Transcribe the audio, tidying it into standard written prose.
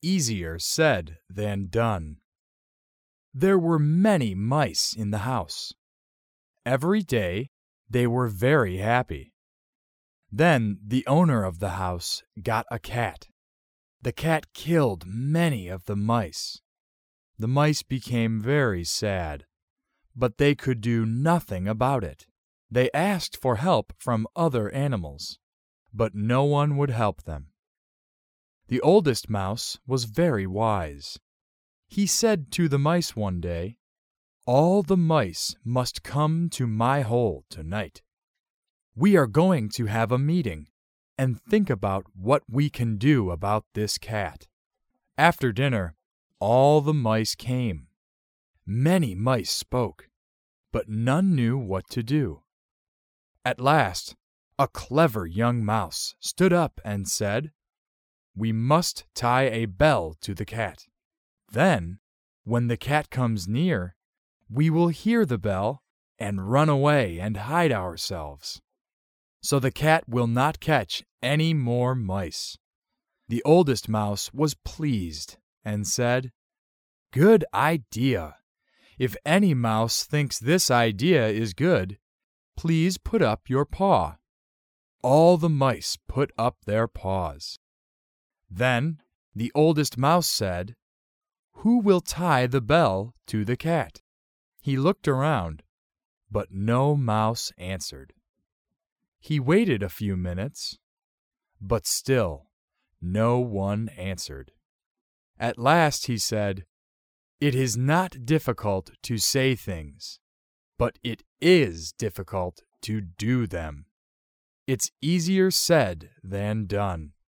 easier said than done. There were many mice in the house. Every day they were very happy. Then the owner of the house got a cat. The cat killed many of the mice. The mice became very sad, but they could do nothing about it. They asked for help from other animals, but no one would help them. The oldest mouse was very wise. He said to the mice one day, "All the mice must come to my hole tonight. We are going to have a meeting and think about what we can do about this cat." After dinner, all the mice came. Many mice spoke, but none knew what to do. At last, a clever young mouse stood up and said, "We must tie a bell to the cat. Then, when the cat comes near, we will hear the bell and run away and hide ourselves. So the cat will not catch any more mice." The oldest mouse was pleased and said, "Good idea. If any mouse thinks this idea is good, please put up your paw." All the mice put up their paws. Then the oldest mouse said, "Who will tie the bell to the cat?" He looked around, but no mouse answered. He waited a few minutes, but still no one answered. At last he said, "It is not difficult to say things, but it is difficult to do them. It's easier said than done."